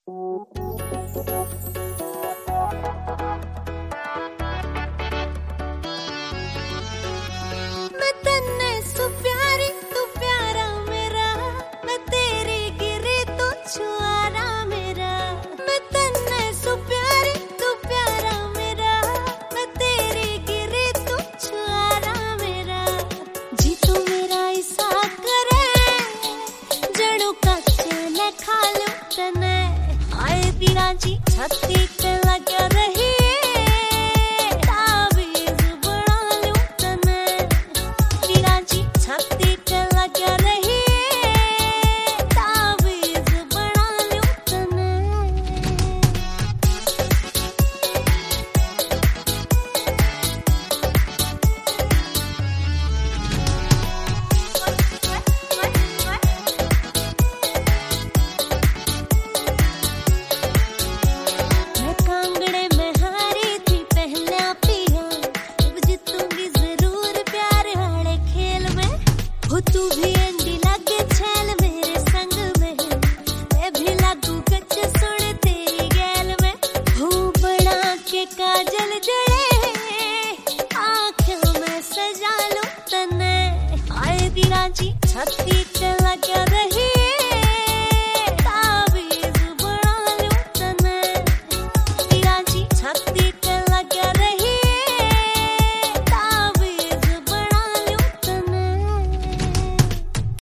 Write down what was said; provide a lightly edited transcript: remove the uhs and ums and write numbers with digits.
मैं तन्ने सु प्यारी तू प्यारा मेरा, मैं तेरी गिरी तू छुआरा मेरा। मैं तन्ने सु प्यारी तू प्यारा मेरा, मैं तेरी गिरी तू छुआरा मेरा। जी तू मेरा ऐसा करे जड़ों का चने खा लूं तने। आए दिया जी छत्ती पे लगा रही ताबीज बना लूं तने। दिया जी छत्ती पे लगा रही ताबीज बना लूं तने। मैं कांगड़े में हारी थी पहला पिया, अब जीतूंगी जरूर प्यार हारे खेल में। हो तू भी अंडी लागे छैल मेरे संग में, मैं भी लागू गच सुन तेरी गैल में। हो बड़ा के काजल जड़े आँखों में सजा लूं तने। आए दिया जी छत्ती